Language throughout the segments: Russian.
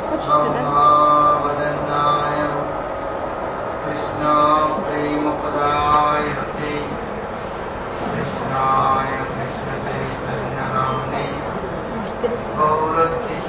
Хочешь сюда? Может, пересадить?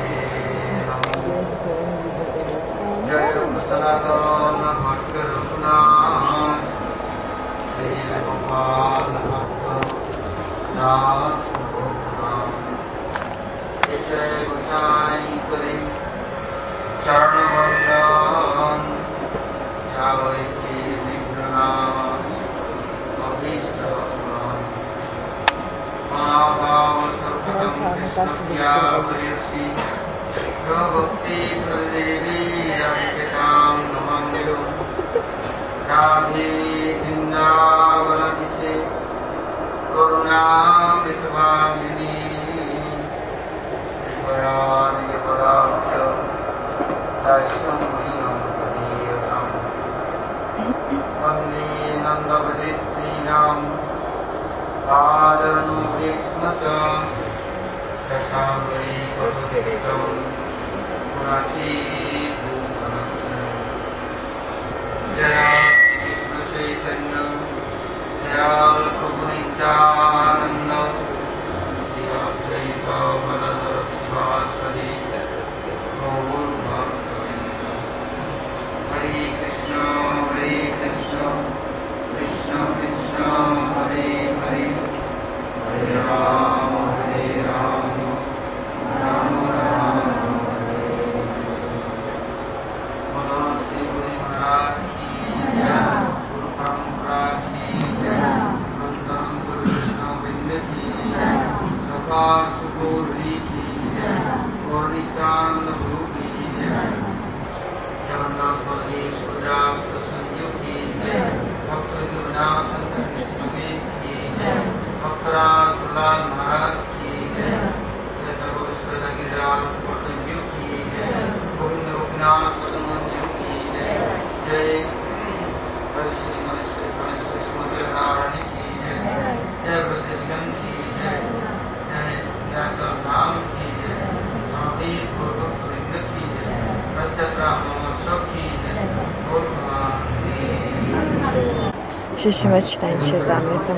Шишима читание Чаритамрита.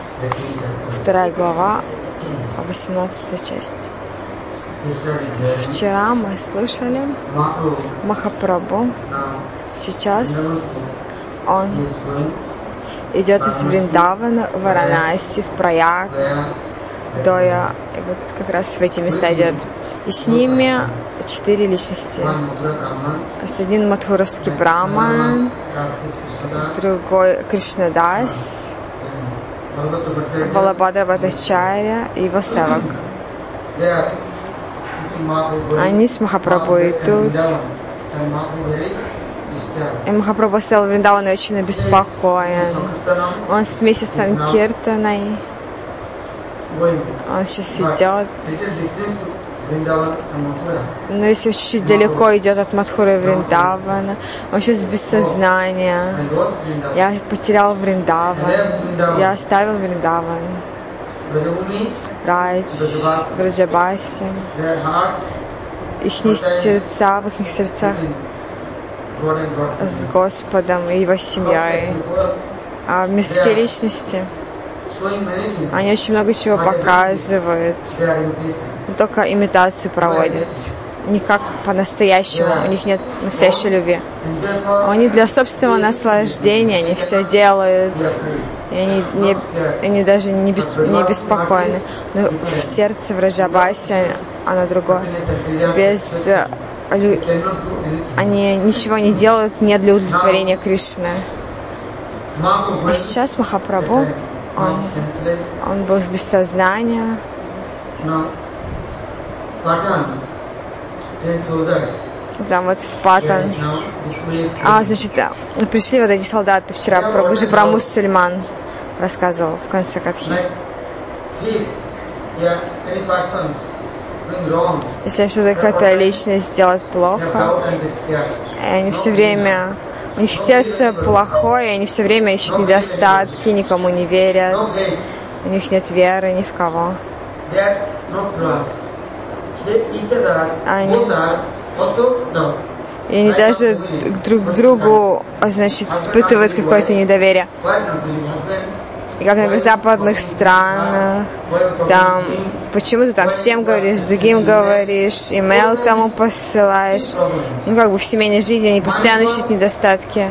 2 глава, 18 часть. Вчера мы слышали Махапрабху. Сейчас он идет из Вриндавана в Варанаси, в Праяг, Доя, и вот как раз в эти места идет. И с ними 4 личности. Один Мадхуровский браман, другой Кришнадас, Балабхадра Бхаттачарья и его севак. Они с Махапрабху идут. И Махапрабху стоял в Вриндаване очень обеспокоен. Он вместе с Санкиртаной. Он сейчас идет. Но если чуть-чуть далеко идет от Мадхуры и Вриндавана, он сейчас без сознания. Я потерял Вриндаван. Я оставил Вриндаван. Радж, Враджабаси. В их сердцах с Господом и его семьей. А мирские личности, они очень много чего показывают, но только имитацию проводят. Не как по-настоящему, у них нет настоящей любви. Они для собственного наслаждения, они все делают, и они даже не беспокойны. Но в сердце Враджабаси оно другое. Они ничего не делают не для удовлетворения Кришны. И сейчас Махапрабху, он был без сознания. Там вот в Патан. Значит, пришли вот эти солдаты вчера, уже про Мусульман рассказывал в конце Катхи. Если что-то какая-то личность делает плохо, и они все время, у них сердце плохое, и они все время ищут недостатки, никому не верят, у них нет веры ни в кого. И они даже друг к другу, значит, испытывают какое-то недоверие. И как, например, в западных странах, там, почему ты там с тем говоришь, с другим говоришь, имейл тому посылаешь. Ну, как бы в семейной жизни они постоянно ищут недостатки.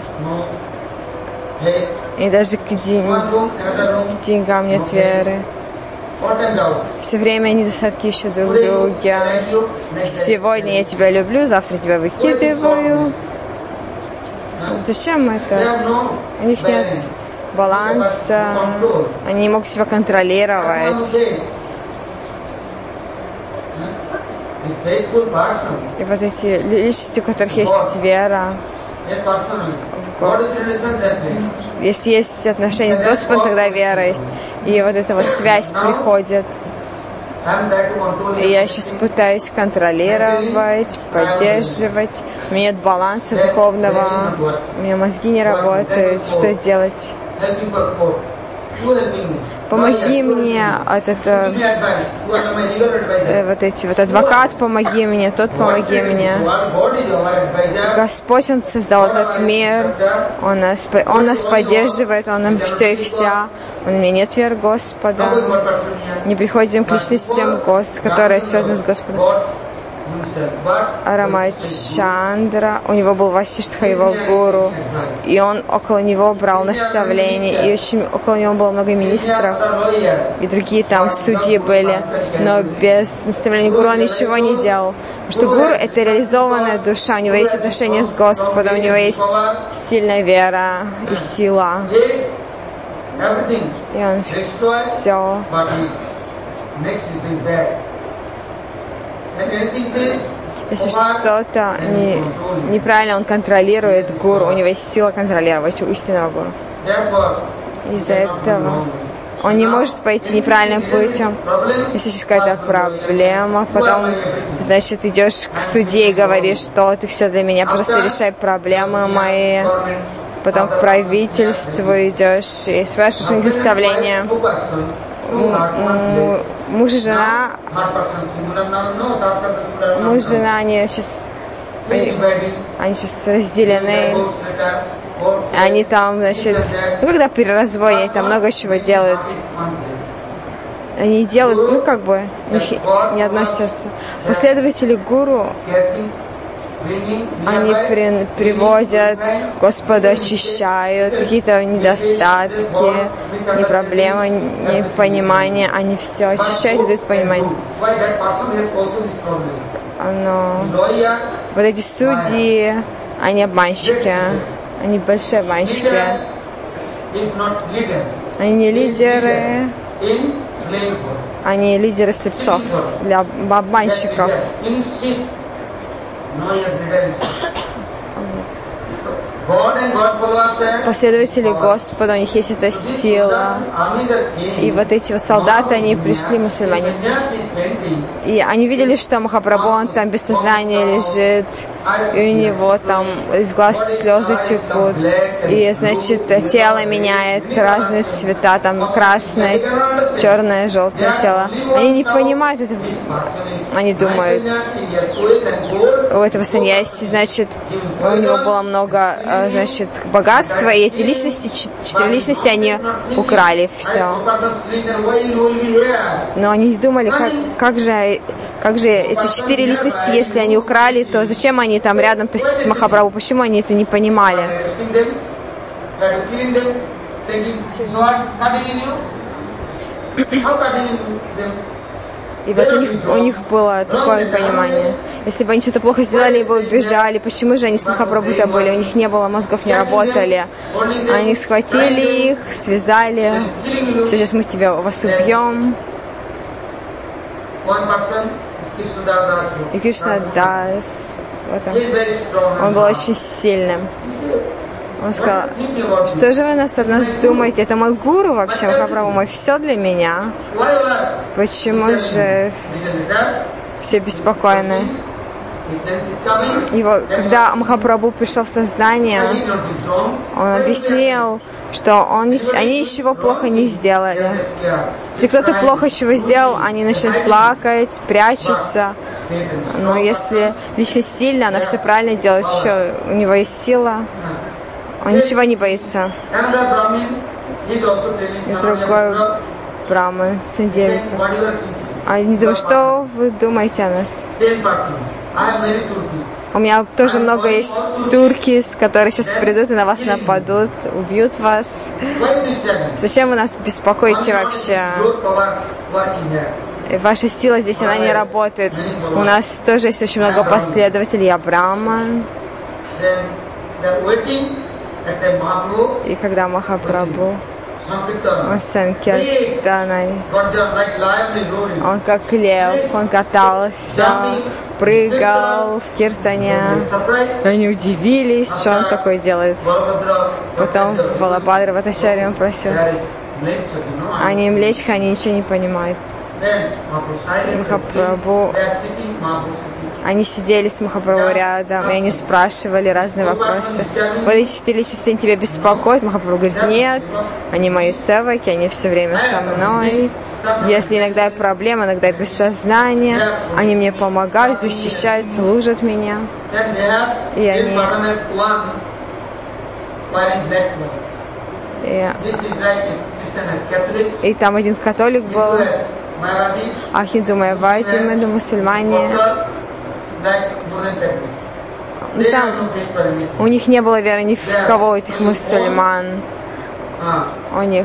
И даже к деньгам нет веры. Все время недостатки ищут друг друга. Сегодня я тебя люблю, завтра тебя выкидываю. Зачем это? У них нет баланса, они не могут себя контролировать. И вот эти личности, у которых есть вера, если есть отношения с Господом, тогда вера есть. И вот эта вот связь приходит. И я сейчас пытаюсь контролировать, поддерживать. У меня нет баланса духовного, у меня мозги не работают. Что делать? Помоги мне, вот адвокат, помоги мне, тот помоги мне. Господь, Он создал этот мир, Он нас поддерживает, Он нам все и вся. У меня нет веры Господа. Не приходим к личностям, которые связаны с Господом. Рамачандра, у него был Васиштха, его гуру, и он около него брал наставления, и очень около него было много министров, и другие там судьи были, но без наставления гуру он ничего не делал. Потому что гуру — это реализованная душа, у него есть отношения с Господом, у него есть сильная вера и сила, и он все. Если что-то неправильно он контролирует гуру, у него есть сила контролировать у истинного гуру. Из-за этого он не может пойти неправильным путем. Если есть какая-то проблема, потом, значит, идешь к судье и говоришь, что ты все для меня, просто решай проблемы мои. Потом к правительству идешь и спрашиваешь у них наставления. Муж и жена, они сейчас разделены, они там, значит, когда при разводе, они там много чего делают. Они делают, как бы, у них не одно сердце. Последователи гуру, они приводят Господу, очищают какие-то недостатки, не проблемы, не понимание, они все очищают и дают понимание. Вот эти судьи, они обманщики, они большие обманщики. Они не лидеры, они лидеры слепцов, для обманщиков. Последователи Господа, у них есть эта сила. И вот эти вот солдаты, они пришли, мусульмане. И они видели, что Махапрабху, он там без сознания лежит, и у него там из глаз слезы текут. И, значит, тело меняет разные цвета, там красное, черное, желтое тело. Они не понимают этого. Они думают, у этого саньяси, значит, у него было много, значит, богатства, и эти личности, 4 личности, они украли все. Но они не думали, как же эти 4 личности, если они украли, то зачем они там рядом-то с Махапрабху, почему они это не понимали? И вот у них было такое понимание. Если бы они что-то плохо сделали, бы убежали, почему же они с Махапрабху-то были? У них не было мозгов, не работали. Они схватили их, связали. Все, сейчас мы вас убьем. И Кришна Дас, он был очень сильным. Он сказал, что же вы об нас думаете? Это мой гуру вообще, Махапрабху, мой все для меня. Почему же все беспокойны? И вот, когда Махапрабху пришел в сознание, он объяснил, что они ничего плохо не сделали. Если кто-то плохо чего сделал, они начнут плакать, прячутся. Но если личность сильная, она все правильно делает, что у него есть сила, он ничего не боится. И другой Брахман, Сандевика. Они думают, что вы думаете о нас? У меня тоже много есть турки, которые сейчас придут и на вас нападут, убьют вас. Зачем вы нас беспокоите вообще? Ваша сила здесь, она не работает. У нас тоже есть очень много последователей, я Брахман. И когда Махапрабху, он Санкиртаной, он как лев, он катался, прыгал в киртане. Они удивились, что он такое делает. Потом Балабхадра Бхаттачарья он просил. Они млечка, они ничего не понимают. Махапрабху, они сидели с Махапрабху рядом, и они спрашивали разные вопросы. Вот эти 4 личности тебя беспокоят? Махапрабху говорит, нет, они мои севаки, они все время со мной. Если иногда есть проблема, иногда без сознания, они мне помогают, защищают, служат меня. И они... И там один католик был, а хинду майявади, мусульмане. Там у них не было веры ни в кого, этих мусульман. У них...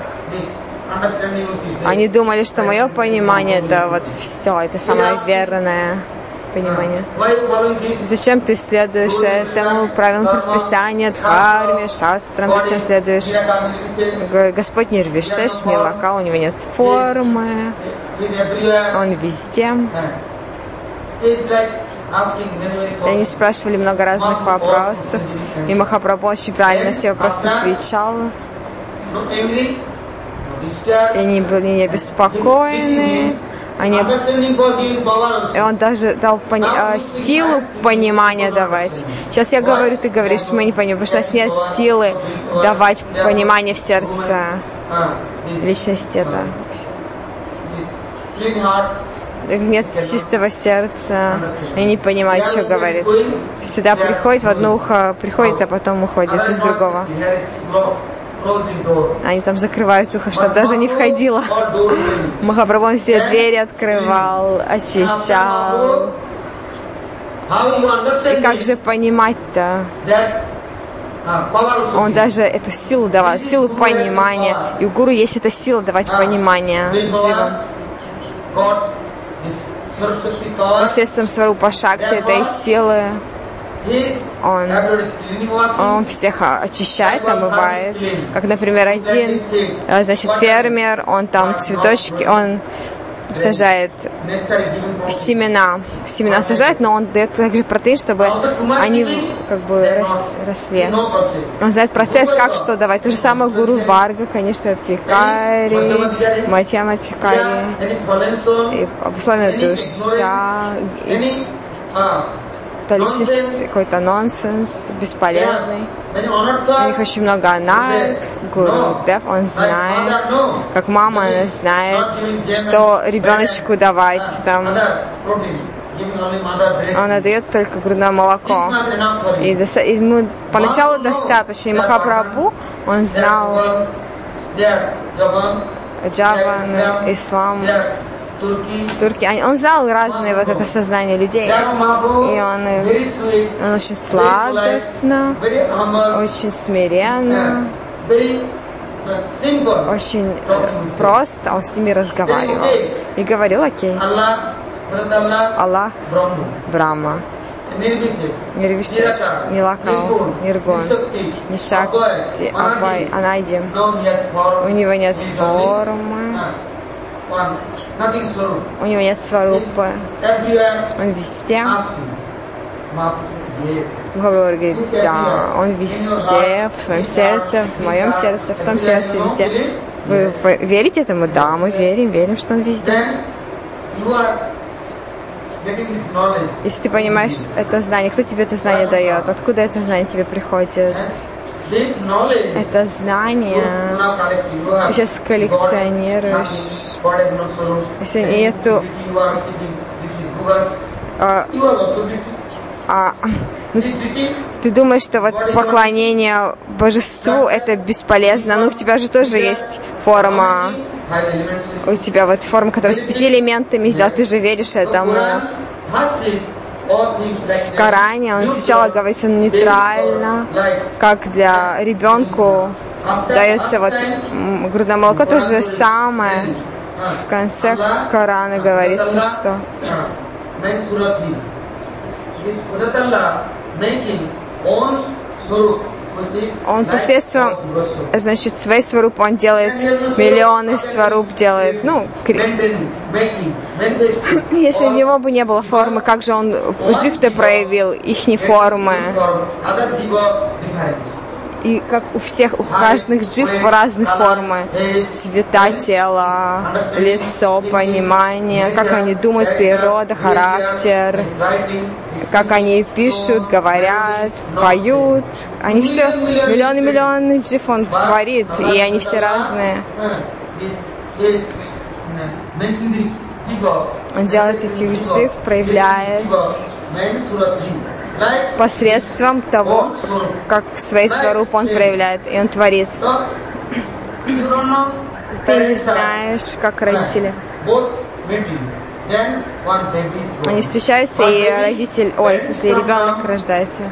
Они думали, что мое понимание это вот все, это самое верное понимание. Зачем ты следуешь этому правилам предписания, дхарме, шастрам? Зачем следуешь? Господь Нирвишеш, Нилака, у него нет формы, он везде. И они спрашивали много разных вопросов, и Махапрабху очень правильно все вопросы отвечал. И они были не обеспокоены. И он даже дал силу понимания давать. Сейчас я говорю, ты говоришь, мы не понимаем, потому что у нас нет силы давать понимание в сердце личности. Это нет чистого сердца, и не понимают, что говорит. Сюда приходит, в одно ухо приходит, а потом уходит из другого. Они там закрывают ухо, чтобы даже не входило. Махапрабху все двери открывал, очищал. И как же понимать-то? Он даже эту силу давал, силу понимания. И у гуру есть эта сила давать понимание дживам. Посредством Сварупа Шакти, этой силы, он всех очищает, омывает. Как, например, один, значит, фермер, он там цветочки, он сажает семена сажает, но он дает также протеин, чтобы они как бы росли. Он знает процесс, как что давать. То же самое Гуру Варга, конечно, Тикари, Матьяма Тикари, и обусловленная душа, и та личность какой-то нонсенс, бесполезный. У них очень много анат, Гуру Дев, он знает, как мама, она знает, что ребеночку давать там. Она дает только грудное молоко. И ему поначалу достаточно. И Махапрабху, он знал Джаван, ислам, турки, он знал разные вот это сознание людей. И он очень сладостно, очень смиренно, очень просто он с ними разговаривал. И говорил, окей, Аллах, Брахма, Нирвишеш, Нилакал, Ниргун, Нишакти, Абай, Анайдим. У него нет формы, у него нет сварупы, он везде. Махапрабху говорит, да, он везде, в своем сердце, в моем сердце, в том сердце, везде. Вы верите этому? Да, мы верим, что он везде. Если ты понимаешь это знание, кто тебе это знание дает? Откуда это знание тебе приходит? Это знание ты сейчас коллекционируешь. Если нету... ты думаешь, что вот поклонение божеству это бесполезно, но у тебя же тоже есть форма, у тебя вот форма, которая с 5 элементами сделана, ты же веришь этому. В Коране он сначала говорит, он нейтрально, как для ребенку дается вот грудное молоко, то же самое. В конце Корана говорится, что он посредством, значит, своей сваруп, он делает миллионы сваруп, делает, если у него бы не было формы, как же он жив-то проявил ихней формы? И как у всех, у каждых жив разные формы, цвета тела, лицо, понимание, как они думают, природа, характер, как они пишут, говорят, поют. Они все, миллионы джив он творит, и они все разные. Он делает этих джив, проявляет посредством того, как своей сварупы он проявляет, и он творит. Ты не знаешь, как родители. Они встречаются, и родитель, в смысле, ребенок рождается.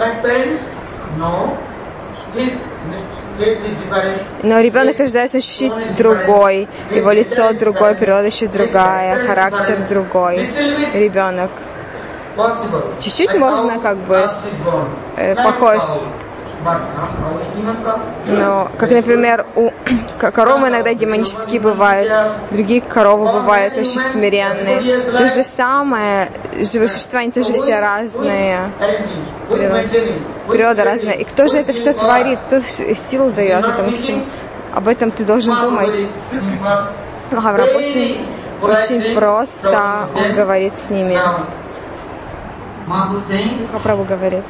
Но ребенок рождается чуть-чуть другой, его лицо другое, природа еще другая, характер другой. Ребенок. Чуть-чуть можно как бы похож. Но, как, например, у коровы иногда демонические бывают, другие коровы бывают очень смиренные. То же самое, живые существа, они тоже все разные. Природа разная. И кто же это все творит, кто силу дает этому всему? Об этом ты должен думать. Авраам очень просто, он говорит с ними. Прабху говорит,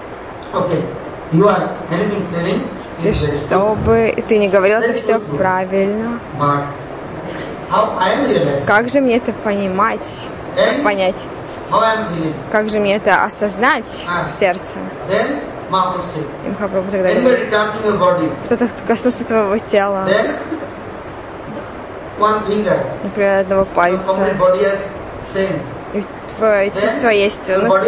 ты чтобы ты не говорил, это все правильно. Как же мне это понимать? Как понять? Как же мне это осознать в сердце? И Махапрабху тогда говорит, кто-то коснулся твоего тела, например, одного пальца. И твое чувство есть,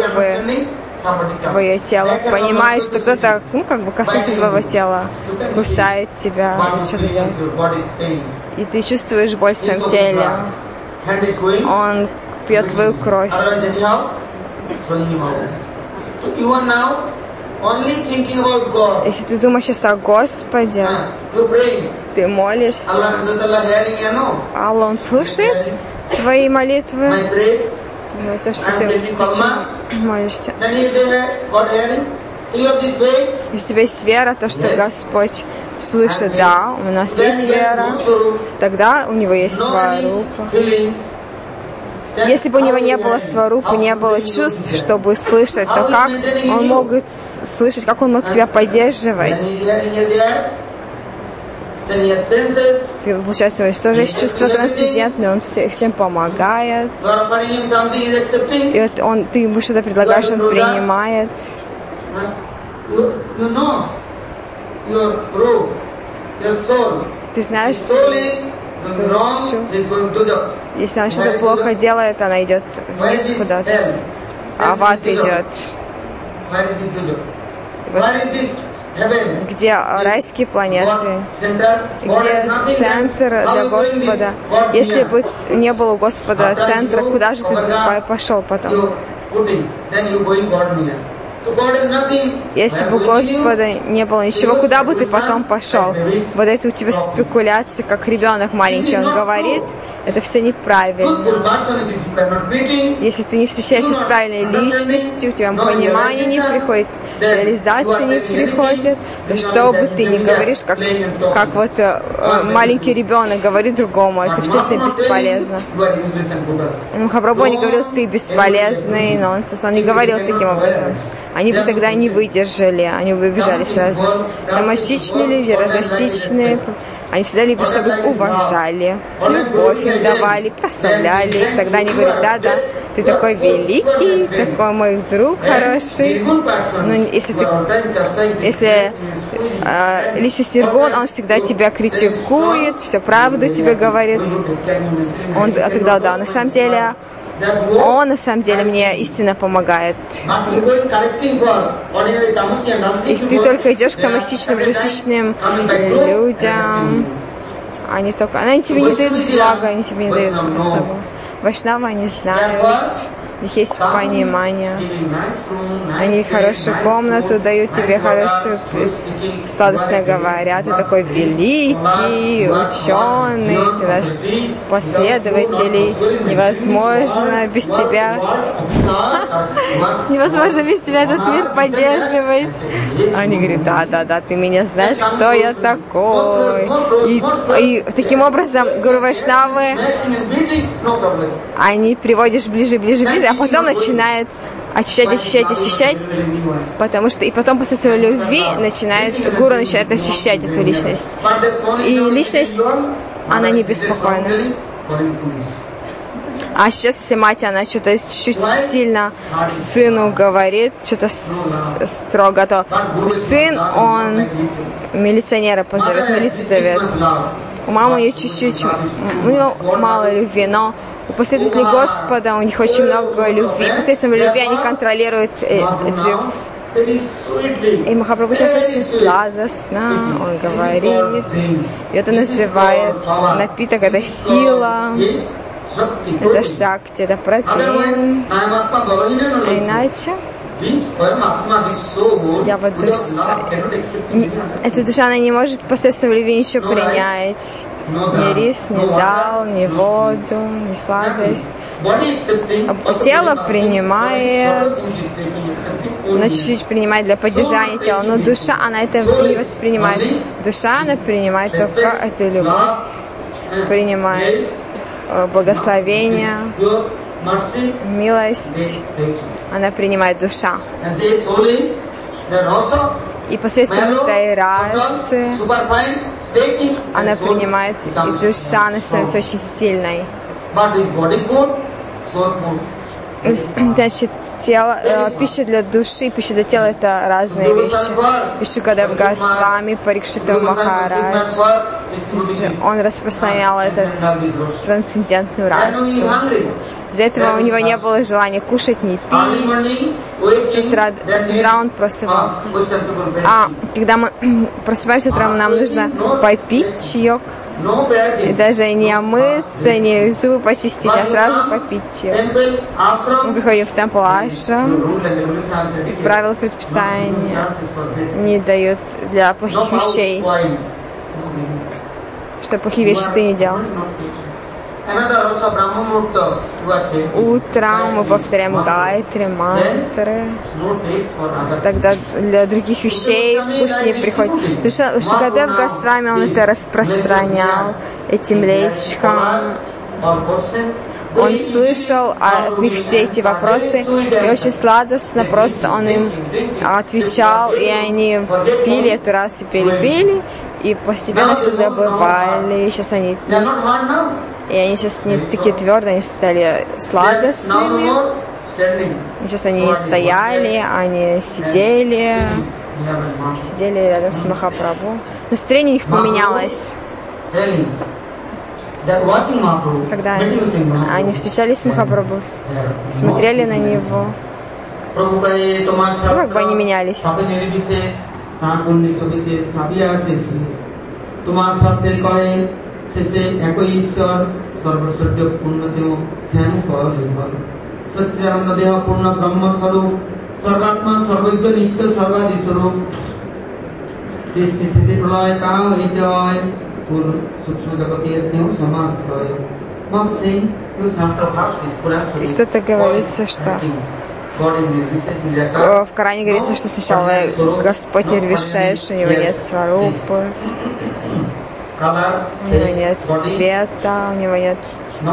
твое тело. Понимаешь, что кто-то, коснулся твоего тела, кусает тебя, или что-то делает. И ты чувствуешь боль в своем теле. Он пьет твою кровь. Если ты думаешь сейчас о Господе, ты молишься, Аллах, Он слушает твои молитвы, то, что ты молишься. Если у тебя есть вера, то, что Господь слышит, да, у нас есть вера, тогда у Него есть сварупа. Если бы у него не было сварупы, не было чувств, чтобы слышать, то как он мог слышать, как он мог тебя поддерживать? Ты, получается, у него тоже есть чувство трансцендентное, он всем помогает. И вот ты ему что-то предлагаешь, он принимает. Ты знаешь, душу. Если она что-то плохо делает, она идет вниз куда-то. А в ад идет. Вот. Где райские планеты, где центр для Господа. Если бы не было Господа центра, куда же ты пошел потом? Если бы Господа не было ничего, куда бы ты потом пошел? Вот это у тебя спекуляции, как ребенок маленький, он говорит, это все неправильно. Если ты не встречаешься с правильной личностью, у тебя понимание не приходит, реализации не приходит, то что бы ты ни говоришь, как вот маленький ребенок говорит другому, это абсолютно бесполезно. Махапрабху не говорил, ты бесполезный нонсенс, он не говорил таким образом. Они бы тогда не выдержали, они бы бежали сразу. Тамасичные люди, раджасичные, они всегда любят, чтобы их уважали, любовь им давали, прославляли их. Тогда они говорят, да, ты такой великий, такой мой друг хороший. Но если личность Ниргун, он всегда тебя критикует, всю правду тебе говорит. А тогда да, на самом деле, он на самом деле мне истинно помогает. И ты только идешь к тамасичным, раджасичным людям. Они тебе не дают блага, они тебе не дают особо. Вайшнавы, они знают, у них есть понимание. Они хорошую комнату дают тебе, хорошую, сладостно говорят. Ты такой великий, ученый, ты наш последователь. Невозможно без тебя. Невозможно без тебя этот мир поддерживать. Они говорят, да, ты меня знаешь, кто я такой. И таким образом, Гуру Вайшнавы, они приводишь ближе, а потом начинает очищать, потому что и потом после своей любви гуру начинает очищать эту личность. И личность, она не беспокойна. А сейчас если мать, она что-то чуть-чуть сильно сыну говорит, что-то строго, то сын, он милиционера позовет, милицию зовет. У мамы у нее чуть-чуть, у нее мало любви, но у последователей Господа у них очень много любви. Посредством любви они контролируют джив. И Махапрабху сейчас очень сладостно, он говорит, и это называет напиток, это сила, это шакти, это протеин. А иначе я вот душа. Эта душа, она не может посредством любви ничего принять. Ни рис, ни дал, ни воду, ни сладость. Тело принимает, но чуть-чуть принимает для поддержания тела. Но душа, она это не воспринимает. Душа, она принимает только эту любовь. Принимает благословение, милость. Она принимает душа. И посредством этой расы она принимает, и душа, она становится очень сильной. Значит, пища для души, пища для тела — это разные вещи. Вишукадев Госвами, Парикшита Махарадж, он распространял эту трансцендентную расу. Из-за этого у него не было желания кушать, не пить. С утра он просыпался. А когда мы просыпаемся утром, нам нужно попить чаек. И даже не омыться, не зубы почистить, а сразу попить чаек. Мы приходим в темпл ашрам. Правила предписания не дают для плохих вещей. Что плохие вещи ты не делал. Утром мы повторяем гайтри, мантры. Тогда для других вещей вкус не приходит. Шукадев Госвами, он это распространял этим лечком. Он слышал от них все эти вопросы, и очень сладостно просто он им отвечал, и они пили эту расу, пели, и постепенно все забывали. И сейчас они не такие твердые, они стали сладостными. И сейчас они не стояли, они сидели рядом с Махапрабху. Настроение у них поменялось. Когда они встречались с Махапрабху, смотрели на него, как бы они менялись. И кто-то говорится, что В Коране говорится, что сначала Господь Нирвишеш, у него нет сварупы, у него нет цвета, у него нет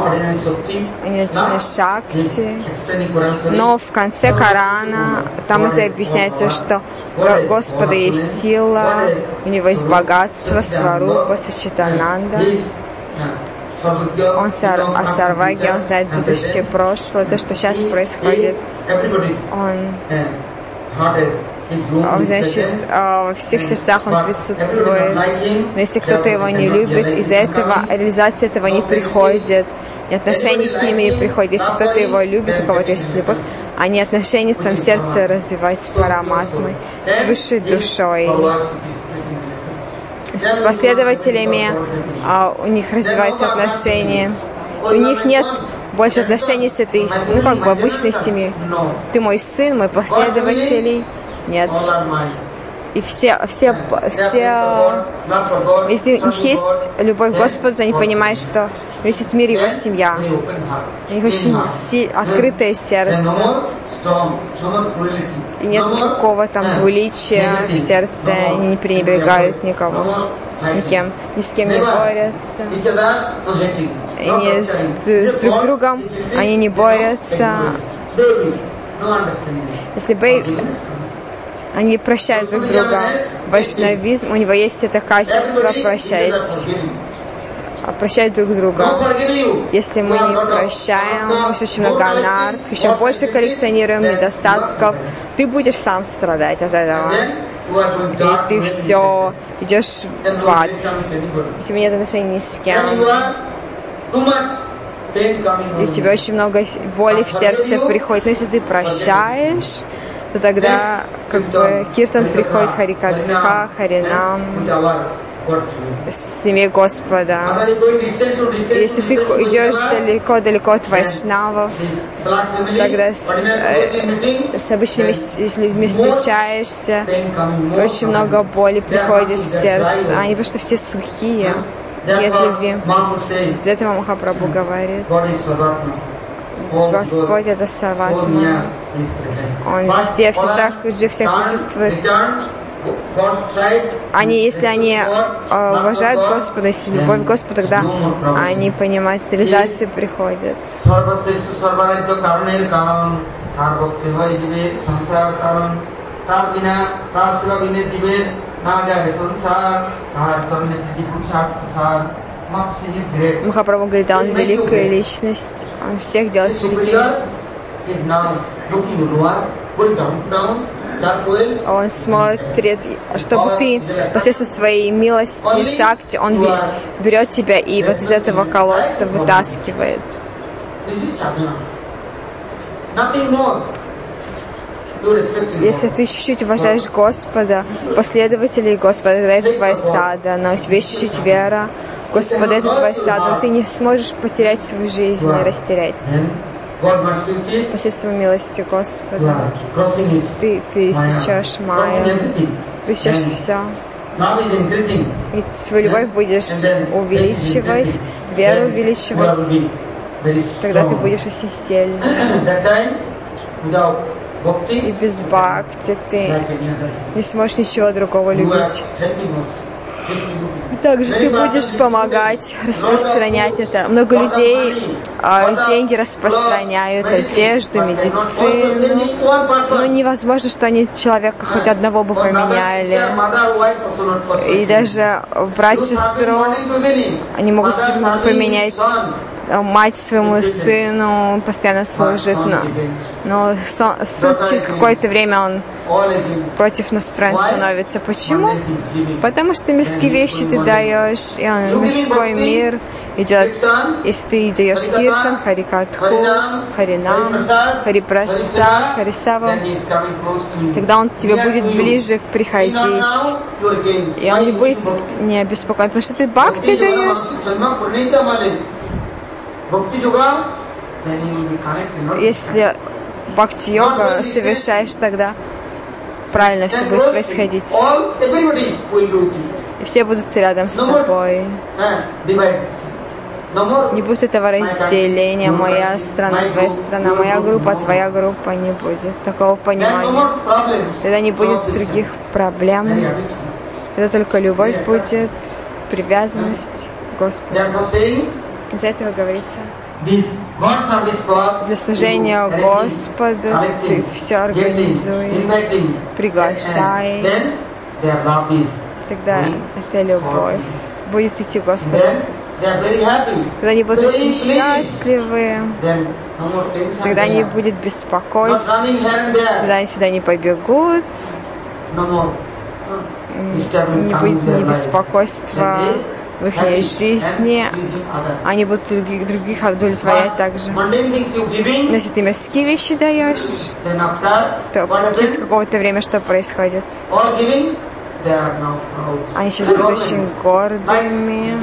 шакти. Но в конце Корана там это объясняется, что у Господа есть сила, у него есть богатство, сварупа, сачитананда. Он Сарваги, он знает будущее, прошлое, то, что сейчас происходит. Он, значит, во всех сердцах он присутствует. Но если кто-то его не любит, из-за этого реализация этого не приходит. И отношения с ними не приходят. Если кто-то его любит, у кого-то есть любовь, они отношения в своем сердце развивают с параматмой, с высшей душой. С последователями у них развиваются отношения. У них нет больше отношений с этой, обычной семьей. Ты мой сын, мой последователь. Нет. И все, если у них есть любовь к Господу, то они понимают, что весь этот мир его семья. У них очень открытое сердце. И нет никакого там двуличия в сердце, они не пренебрегают никого, никем, ни с кем не борются. Они с друг другом, они не борются. Если они прощают друг друга. Вайшнавизм, у него есть это качество прощать друг друга. Если мы не прощаем, мы очень много анарт, еще больше коллекционируем недостатков, ты будешь сам страдать от этого. И ты все идешь в ад. У тебя нет отношений ни с кем. И у тебя очень много боли в сердце приходит. Но если ты прощаешь, то тогда киртан приходит, харикатха, харинам, с семьей Господа. Если ты идешь далеко от вайшнавов, тогда с обычными людьми встречаешься, очень много боли приходит в сердце. Они просто все сухие, нет любви. Из этого Махапрабху говорит: Господь — это Сарватма. Он везде, в сердцах всех присутствует. Если они уважают Господа, если любовь к Господу, тогда они понимают, реализация приходит. Махапрабху говорит, он великая личность, он всех делает великим. Он смотрит, чтобы ты посредством своей милости, шакти, он берет тебя и вот из этого колодца вытаскивает. Если ты чуть-чуть уважаешь Господа, последователей Господа, тогда это твоя сада, но у тебя есть чуть-чуть вера, Господа, это твоя сада, ты не сможешь потерять свою жизнь и растерять. Посредством милости Господа ты пересечешь майю, пересечешь все. И свою любовь будешь увеличивать, веру увеличивать, тогда ты будешь очень сильным. И без бхакти ты не сможешь ничего другого любить. Также ты будешь помогать распространять это. Много людей деньги распространяют, одежду, медицину. Но невозможно, что они человека хоть одного бы поменяли. И даже брать сестру, они могут поменять. Мать своему сыну, он постоянно служит, но через какое-то время он против настроен становится. Почему? Потому что мирские вещи ты даешь, и мирской мир идет. Если ты даешь киртан, харикатху, харинам, харипрасад, харисава, тогда он к тебе будет ближе приходить, и он не будет не обеспокоен, потому что ты бхакти даешь. Если бхакти-йога совершаешь, тогда правильно все будет происходить. И все будут рядом с тобой. Не будет этого разделения, моя страна, твоя страна, моя группа, твоя группа, не будет такого понимания. Тогда не будет других проблем. Это только любовь будет, привязанность к Господу. Из-за этого говорится, для служения Господу ты все организуй, приглашай. Тогда это любовь будет идти к Господу. Тогда они будут очень счастливы. Тогда не будет беспокойства. Тогда они сюда не побегут. Не будет ни беспокойства в их жизни. Они будут других удовлетворять также. Но если ты мирские вещи даешь, то через какое-то время что происходит? Они сейчас будут очень гордыми.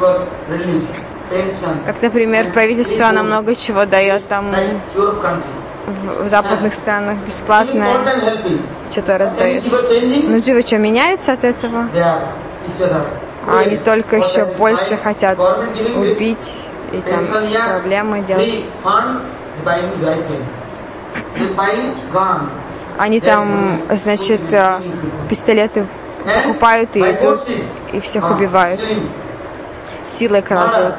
Как, например, правительство нам много чего дает там в западных странах бесплатно что-то раздает. Но живы что, меняются от этого? А они только еще больше хотят убить и там проблемы делать. Они там, значит, пистолеты покупают и идут, и всех убивают. Силой крадут.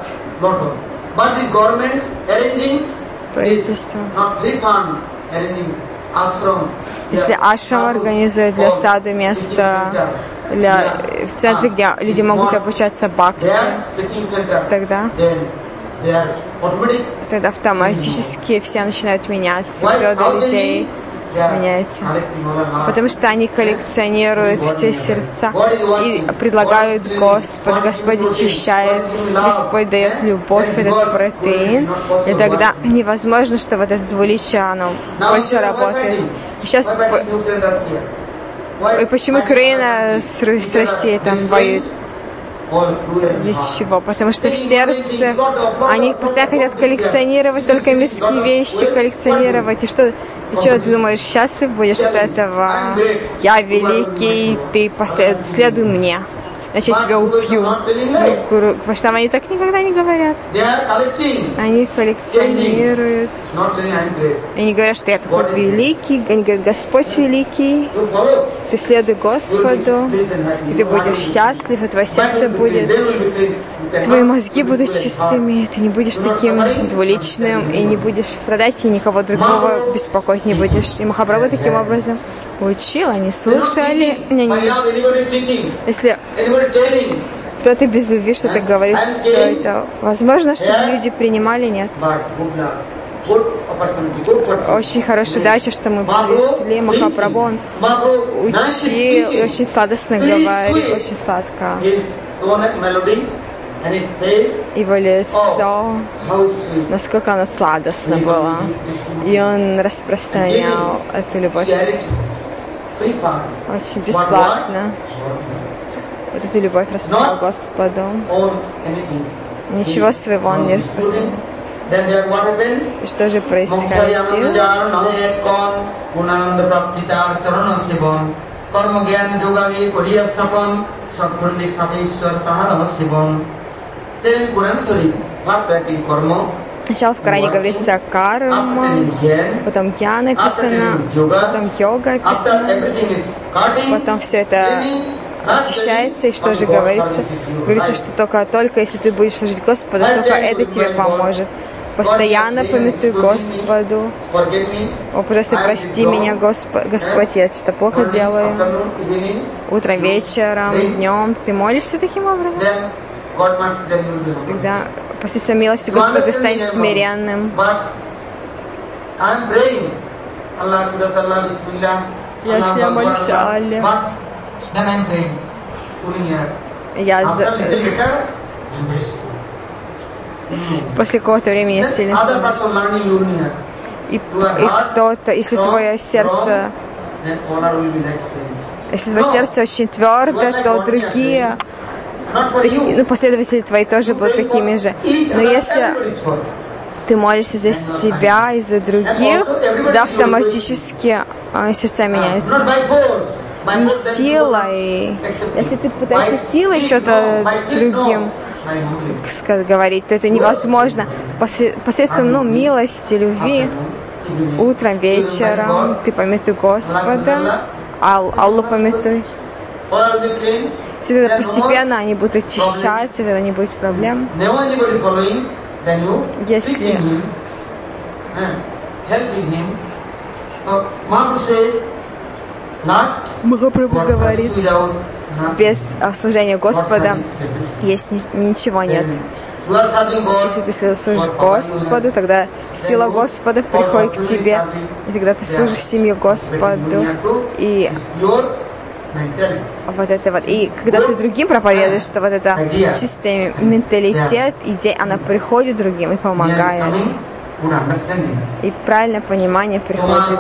Правительство. Если ашрам организует для саду место в центре, где люди могут обучаться бхакти, тогда автоматически все начинают меняться, природа людей меняется. Потому что они коллекционируют все сердца и предлагают Господу. Господь очищает, Господь дает любовь, этот протеин. И тогда невозможно, что вот это двуличие, оно больше работает. И сейчас... И почему Украина с Россией там воюет? Для чего? Потому что в сердце они постоянно хотят коллекционировать только мирские вещи, коллекционировать. И что ты думаешь, счастлив будешь от этого? Я великий, ты следуй мне. Значит, я тебя убью. Потому что они так никогда не говорят. Они коллекционируют. Они говорят, что я такой великий. Они говорят, Господь великий. Ты следуй Господу, и ты будешь счастлив, и твое сердце будет. Твои мозги будут чистыми, ты не будешь таким двуличным, и не будешь страдать, и никого другого беспокоить не будешь. И Махапрабху таким образом учил, они слушали. Если кто-то без любви что-то говорит, то это возможно, чтобы люди принимали, нет. Очень хорошая дача, что мы пришли. Махапрабху, он учил, и очень сладостно говорит, очень сладко. Его лицо, насколько оно сладостно было. И он распространял эту любовь очень бесплатно. Вот эту любовь распространял Господу. Ничего своего он не распространял. И что же происходило? Сначала в Коране говорится карма, потом гьяна написано, потом йога описана, потом все это очищается, и что же говорится? Говорится, что только если ты будешь служить Господу, только это тебе поможет. Постоянно памятуй Господу. О, просто прости меня, Господь, я что-то плохо делаю. Утром, вечером, днем. Ты молишься таким образом? Тогда, после милости Господа, ты станешь смиренным. Я молюсь, Алле. После какого-то времени я сильно и кто-то, если твое сердце очень твердо, то другие последователи твои тоже будут такими же. Но если ты молишься за себя и за других, да, автоматически сердца меняются. Не силой. Если ты пытаешься силой что-то другим говорить, то это невозможно. Посредством милости, любви, утром, вечером ты пометуй Господа, Аллу пометуй. Все это постепенно они будут очищаться, тогда не будет проблем. Если Махапрабху говорит, без служения Господа есть ничего нет. Если ты служишь Господу, тогда сила Господа приходит к тебе. И тогда ты служишь семье Господу. И вот это вот. И когда ты другим проповедуешь, что вот это чистый менталитет, идея, она приходит другим и помогает. И правильное понимание приходит.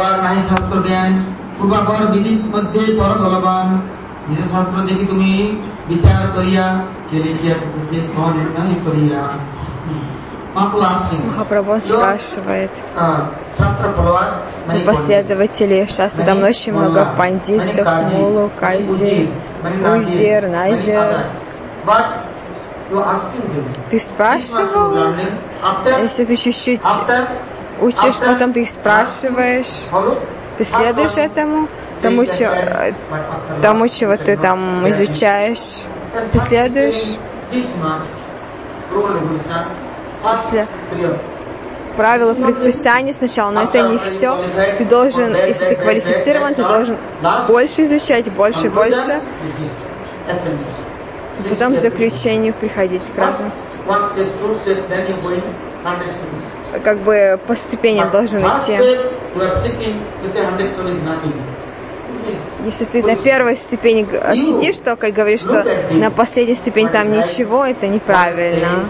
Махапрабху спрашивает у последователей Шастры, там очень много пандитов, Мулу, Кази, Узир, Назир. Ты спрашивал? Если ты чуть-чуть учишь, потом ты их спрашиваешь, ты следуешь этому, тому, чего ты там изучаешь, ты следуешь. Если правила предписания сначала, но это не все. Ты должен, если ты квалифицирован, ты должен больше изучать, больше и больше. Потом к заключению приходить к разным. Как бы по ступеням должен идти. Если ты на первой ступени сидишь только и говоришь, что на последней ступени там ничего, это неправильно.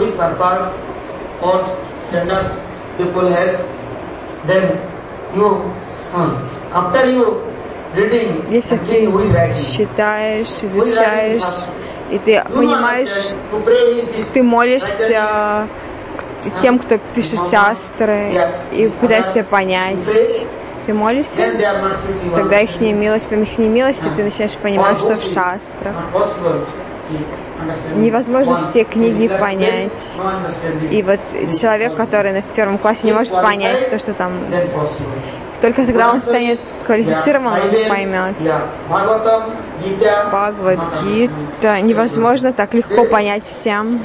Если ты читаешь, изучаешь, и ты понимаешь, ты молишься тем, кто пишет шастры, и пытаешься понять, ты молишься, тогда их милость, по их милости ты начинаешь понимать, что в шастрах. Невозможно все книги понять. И вот человек, который на первом классе не может понять то, что там, только тогда он станет квалифицированным, он поймет. Бхагавад-гита невозможно так легко понять всем.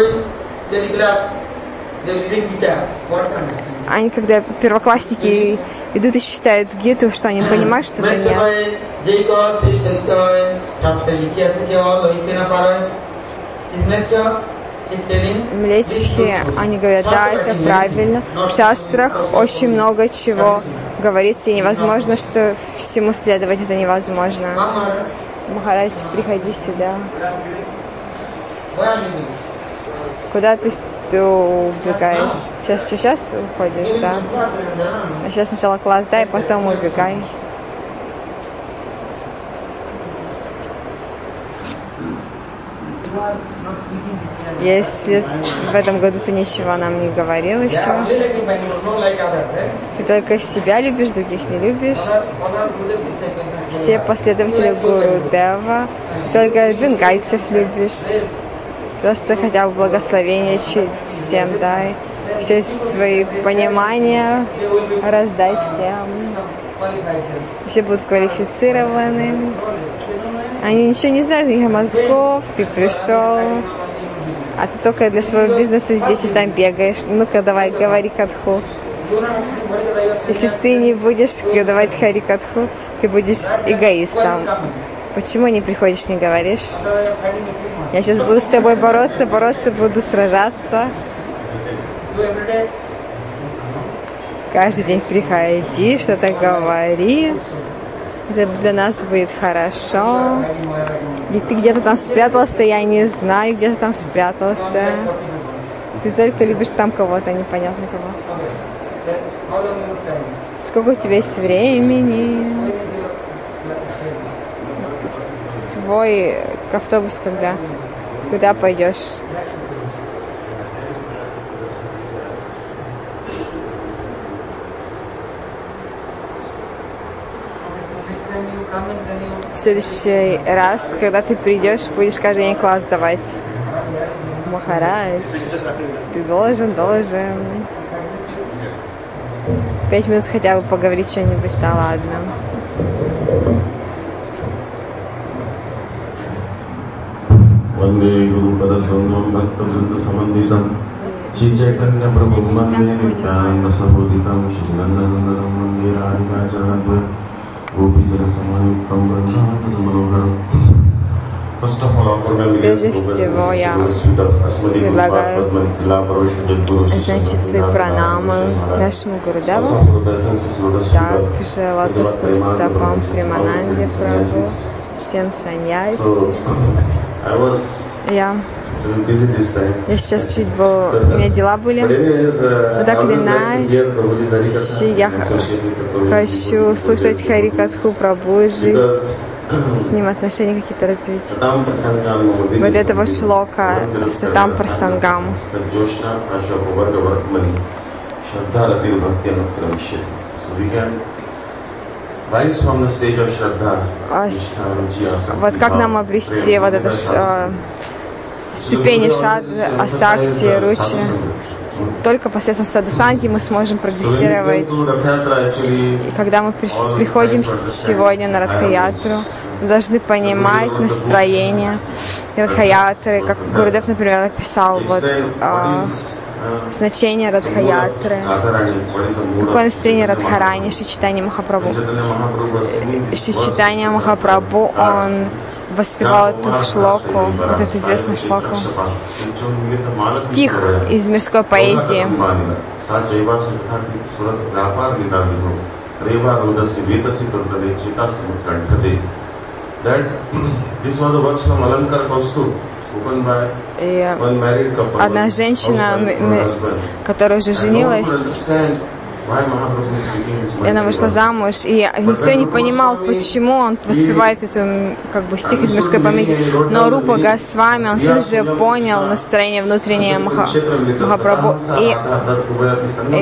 Они, когда первоклассники идут и читают гиту, что они понимают, что это нет. Млечхи, они говорят, да, это правильно. В шастрах очень много чего говорится, и невозможно, что всему следовать, это невозможно. Махарадж, приходи сюда. Куда ты убегаешь? Сейчас уходишь, да? А сейчас сначала класс дай, потом убегай. Если в этом году ты ничего нам не говорил еще, ты только себя любишь, других не любишь. Все последователи Гуру Дева, только бенгальцев любишь. Просто хотя бы благословение всем дай. Все свои понимания раздай всем. Все будут квалифицированы. Они ничего не знают, их мозгов, ты пришел, а ты только для своего бизнеса здесь и там бегаешь. Ну-ка, давай, говори катху. Если ты не будешь говорить хари катху, ты будешь эгоистом. Почему не приходишь, не говоришь? Я сейчас буду с тобой бороться, буду сражаться. Каждый день приходи, что-то говори. Это для нас будет хорошо. И ты где-то там спрятался, я не знаю, где ты там спрятался. Ты только любишь там кого-то, непонятно кого. Сколько у тебя есть времени? Твой автобус когда? Куда пойдешь? В следующий раз, когда ты придешь, будешь каждый день класс давать. Махарадж, ты должен. 5 минут хотя бы поговорить что-нибудь, да ладно. Ванде Гуру Парасвамам Бхактавринда Саманвитам Шри Chaitanya Prabhu Vande Nityananda Samudhitam Shri Nandanandaram Vande Radhikacharya Gopijana Samayuktam Vrindavan Manoharam. Прежде всего, я предлагаю означить свои пранамы нашему Гурудеву, также лотосным стопам Примананде Прабху, всем саньяси. Я сейчас чуть был, у меня дела были, но так или иначе я хочу слушать Харикатху Прабхуджи, с ним отношения какие-то развить. Вот этого шлока Сатам Прасангам. Вот как нам обрести вот эту ступени шадры, асакти, ручи? Только посредством садхусанги мы сможем прогрессировать. И когда мы приходим сегодня на Радха-ятру, мы должны понимать настроение Радха-ятры, как Гурудев, например, описал значение Радха-ятры. Какое настроение Радхарани, Шри Чайтанья Махапрабху. Шри Чайтанья Махапрабху, он воспевал эту шлоку, вот эту известную шлоку. Стих из мирской поэзии. И одна женщина, которая уже женилась, и она вышла замуж, и никто не понимал, почему он воспевает эту стих из мирской поэзии. Но Рупа Госвами, он тут же понял настроение внутреннее Махапрабху. И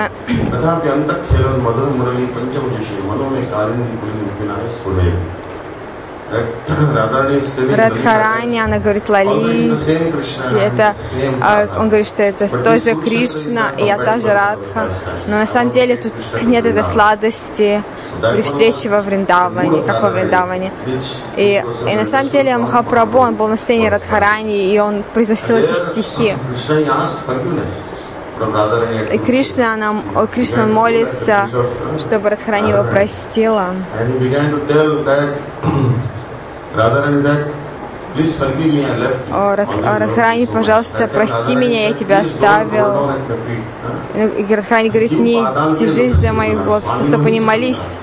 Радхарани, она говорит Лалите, он говорит, что это тоже Кришна, и я тоже Радха. Но на самом деле тут нет этой сладости при встрече во Вриндаване, как во Вриндаване. И на самом деле Махапрабху, он был на сцене Радхарани, и он произносил эти стихи. И Кришна молится, чтобы Радхарани его простила. Радхарани, пожалуйста, прости меня, я тебя оставил. И Радхарани говорит, не держись за моих лотосных стоп, не молись.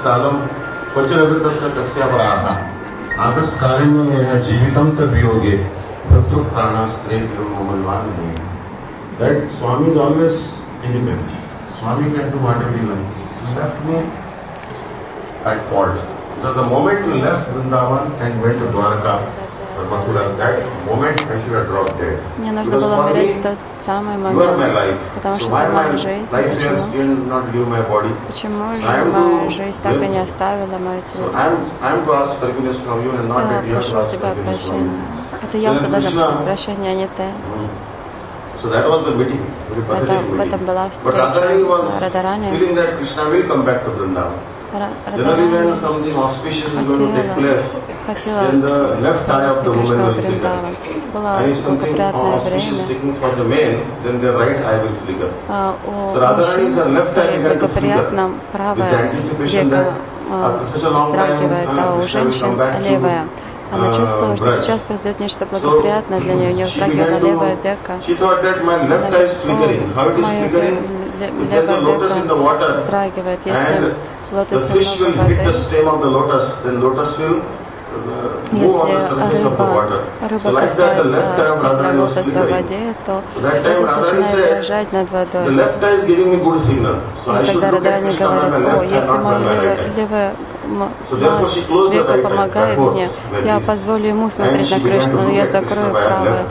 That Swami is always independent. Swami can do whatever he likes. He left me at fault. Because the moment you left Vrindavan and went to Dwarka or Mathura, that moment I should have dropped dead. Мне нужно было умереть в тот самый момент, потому что это моя жизнь. Почему же моя жизнь так и не оставила мое тело? Я прошу тебя прощения. Это я должен просить прощения, а не ты. So that was the meeting. В этом была встреча. Радхарани хотела провести Кришну в Вриндаван. Было благоприятное время. У мужчин благоприятно правое веко вздрагивает, а у женщин левое. Она чувствовала, что сейчас произойдет нечто благоприятное для нее, у нее вздрагивало левое веко. Мое левое веко вздрагивает, если в лотосе много воды. Если рыба касается стебля лотоса в воде, то лотос начинает дрожать над водой. И тогда Радхарани говорит, если мое левое веко помогает мне, я позволю ему смотреть на Кришну, но я закрою правое.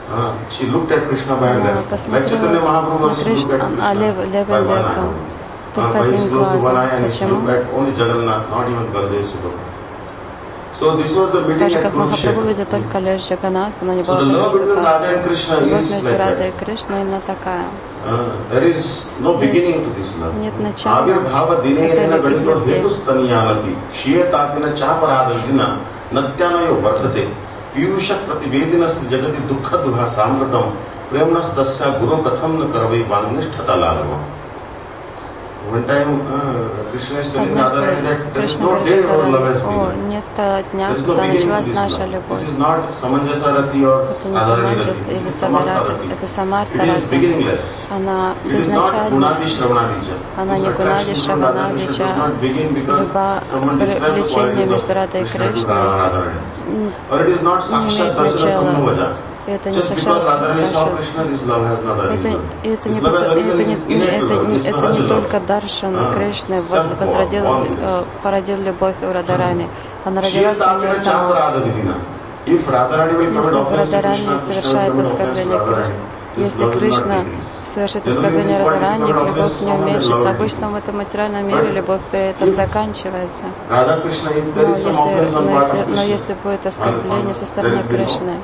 She looked at Krishna by Она left. Like посмотрела Chaitanya Mahaprabhu на also looked Кришну, at Krishna левым by one веком, eye. только But he одним is close to one глазом. eye and he Почему? looked at only Jagannath, not even Baldev Subhadra. So this was the meeting Так же, at как Махапрабху Kurukshetra. видел только лишь Джаганнатха, но не So было the love between Каласупа. Radha and Krishna Любовь is между like Радой и that. Кришной именно такая. There is no beginning to this love. Нет начала Avirbhava dinena этой gadito любви. hetustaniyalati shiyatatina chaparadadina natyanayo vartate piyusha prativedinasti jagati dukkha dubha samratam premnas dasya guru katham na karavai vannishtata lalava. One time Krishna is telling Radharani that there is Кришна no day говорит, our love has о, begun. нет дня, There is no когда beginning to началась this наша love. любовь. This is not Samanjasarati or Это не Radharani Саманджас Rati. или This is Самарата, Samartha это Rati. Самарта It is Рати. beginningless. Она It is not безначальна. Gunadi Shravanadija. Она This не Гунади attraction between Radha and Krishna Шраванадича. does not begin because someone described the Влечение qualities между of Радой и Krishna to Кришной Radharani. Or it is not не Sakshat имеет Darsana начала. Sambhavaja. Это не Just because Radharani saw Сакшат. Krishna, this love has not a Это reason. не This love has a reason, it is innate love, it is это Sahaja не love. только Даршан Кришны породил любовь у Радарани. Она родилась у нее сама. If Radharani will commit Если offense to Радарани Krishna, Krishna совершает will commit offense to оскорбление Radharani. Кришны, This если love will not Кришна decrease. совершит Generally, оскорбление this world Радарани, will их commit любовь offense не to уменьшится. Radharani. Обычно в этом материальном мире любовь при этом заканчивается. Radha Krishna, if there is some offense on part of Но Krishna, если будет оскорбление со стороны Кришны,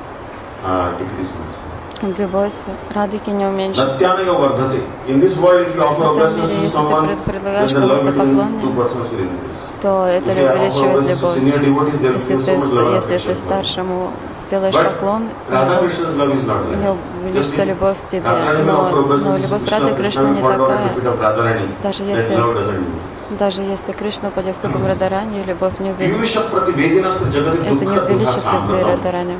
любовь Радхики не уменьшится. In this world, if you offer В этом obeisance мире, to если someone, ты then предлагаешь the love кому-то between two поклонение, persons will increase. то это If you offer увеличивает obeisance to любовь. senior devotees, there will Если be so much love and ты affection. старшему сделаешь But поклон, Radha Krishna's love is not у like него that. увеличится любовь к тебе. Radharani will Но offer obeisance to любовь Krishna, Рады Кришны Krishna не will fall down at the такая. feet of Radharani. Даже That если, love doesn't increase. даже если Кришна упадет в стопам Радарани, любовь не увеличится. Piyusha prativedinasta jagati Это не dukkha dubha увеличит любви sampratam. Радарани.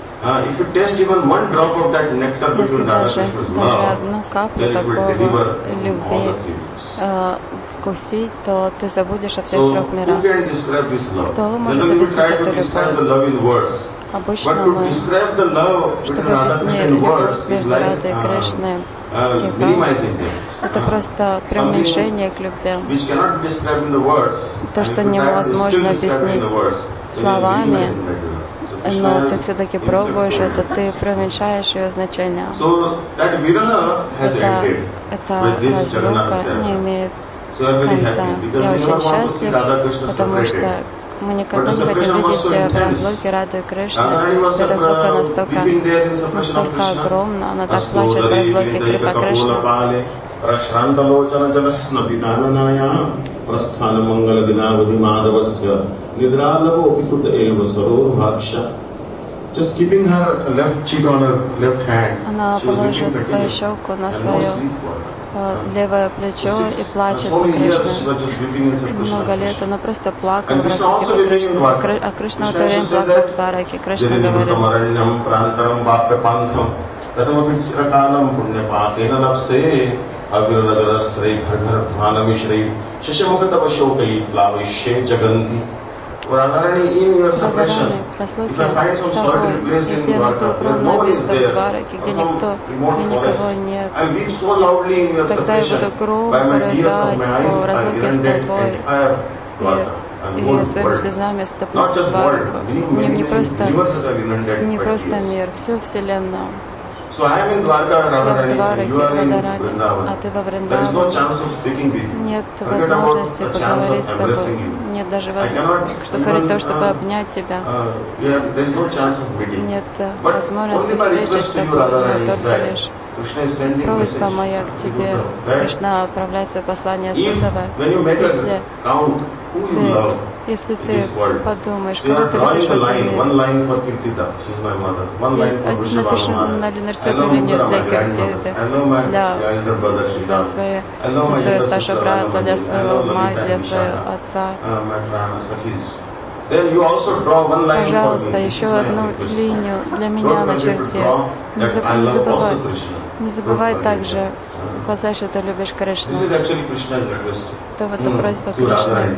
If you taste even one drop of that nectar Если between Radha даже Krishna's одну love, каплю then it will такого deliver all любви the three worlds. вкусить, то ты забудешь о всех So, трех who мирах. can describe this love? Кто может Generally, we описать try эту to describe the любовь? love in words. Обычно But to мы, describe the love between чтобы Radha объяснить Krishna in любовь words is между like Радой и Кришной в стихах, minimizing them. это просто преуменьшение к любви. Which cannot be described in the words. То, And что if you try to невозможно still describe it in объяснить the words, then you словами, minimize it like that. So Krishna но ты is все-таки пробуешь это, ты преуменьшаешь ее значение. So that viraha has ended Эта with this разлука Jagannath не Dev. имеет So I'm very конца. happy because Я we очень never want to see счастлив, Radha Krishna потому separated. что мы никогда But the не хотим separation was so видеть в intense. разлуке Раду и Кришны. Radharani was Эта разлука настолько, weeping there in separation of настолько Krishna. огромна, она так плачет в разлуке Крипа Кришны. Prashrantalochana jalasnapi nananaya prasthana mangala dinavadi madhavasya nidralavo pikuta eva saror bhaksha. Just keeping her left cheek on her left hand, Она she was weeping положит свою continuously. щеку на And no свое sleep for her. левое плечо и плачет So по many years she Кришне. was just weeping in separation Много of лет Krishna. она просто плакала And в Krishna разлуке also по living in Кришне. Dwarka. А Кришна в Krishna то время also said плакал that в Двараке. Кришна говорит, Jadinimutamararyam prantaram vapya pantham tatamapi chirakalam punyapakena lapse aviradagalasrei bharghar bhanamishrai shishamukhatapashokai plavishye jaganti. Radharani, in your separation, Радарани, if I find some solitary place если in я найду Dwarka where укромное no one is место в there, Двараке, or где some никто, remote где forest, никого нет, I weep so loudly in your тогда я separation, буду громко by my tears of рыдать my по eyes, I разлуке с inundate тобой. entire Dwarka and whole И своими world. слезами Not вступлюсь в just world, Двараку. many Не просто universes are inundated не by просто tears. мир, всю Вселенную. So I am in Dwarka, Я в Radharani, and Двараке, you are in Радарани, Vrindavan. а ты во There is no Вриндаване. chance of speaking with you. Нет Forget возможности about the chance поговорить of с тобой. embracing you. Нет даже I возможности, cannot что говорить о том, even, чтобы обнять тебя. there is no chance of meeting. Нет But возможности only my встречи с request to you, тобой, Radharani, но is только that лишь Krishna is sending просьба message моя к to тебе. Buddha that Кришна отправляет свое послание if, Судовое. when you make Если a count who you love если in ты this world, подумаешь, so you кого are ты drawing любишь в the этом line, мире, one line for Kirtida, she is my mother, one line for напиши Vrishabha нарисуй линию для Киртиды, I love my для younger brother для Sridhar. своего I love my younger старшего sister, брата, для I своего love мать, Lalita для and своего Vishaka, отца. my prana sakhis. Then you also draw one line for Пожалуйста, me. This еще is my одну request. линию для меня Don't forget to начерти. draw Не that I love забывай. also Krishna. Не забывай Don't forget также that. указать, что ты любишь Кришну. This is actually Krishna's request. Это просьба to Кришны. Radharani.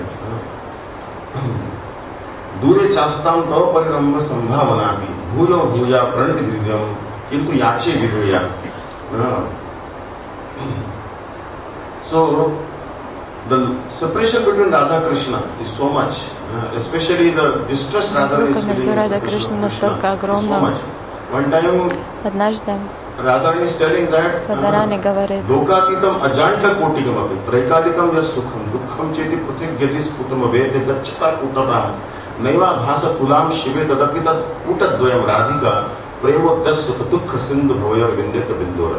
दूरे चास्ताम तव परिरम्भ संभावनापि भूयो भूया प्रणति हृदयम किंतु याचे विधुया. So the separation between Radha Krishna is so much, especially the distress Radharani is Разлука feeling между in Радой и separation Кришной of настолько Krishna is so огромна. much One time, Однажды Radharani is telling that Радхарани говорит, Lokatitam ajanta kotikam api traikadikam yas sukham dukkham cheti pratik yadi sputam avete gacchata utata naiva bhasa kulam shive tadapi tad utadvayam radhika premoddas sukha dukkha sindhu bhavaya vindeta bindora.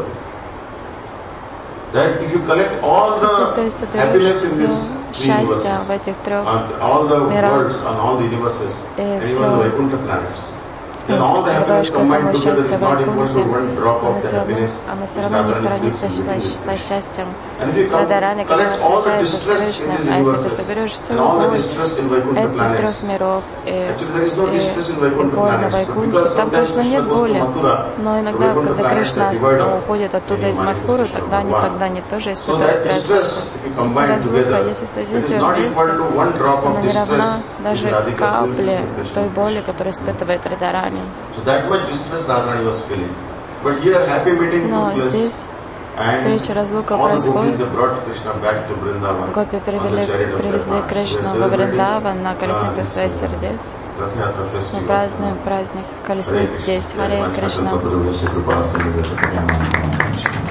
That if you collect all the happiness in this universe, all the worlds and all the universes, and even the Vaikuntha planets, then all the happiness combined together is not equal to one drop of the happiness. оно все равно не сравнится со счастьем. And if you collect all the distress in these universes and all the distress in Vaikuntha planets, actually there is no distress in Vaikuntha planets. Because Там, конечно, нет боли, но иногда, когда Vaikuntha Кришна уходит оттуда из Мадхуры, тогда они тоже испытывают distress. разлука. Если соединить ее вместе, она не равна даже капле той боли, которую испытывает Радхарани. Но здесь встреча, разлука происходит. Гопи привезли Кришну во Вриндаван на колеснице своих сердец. Мы празднуем праздник колесниц здесь. Харе Кришна.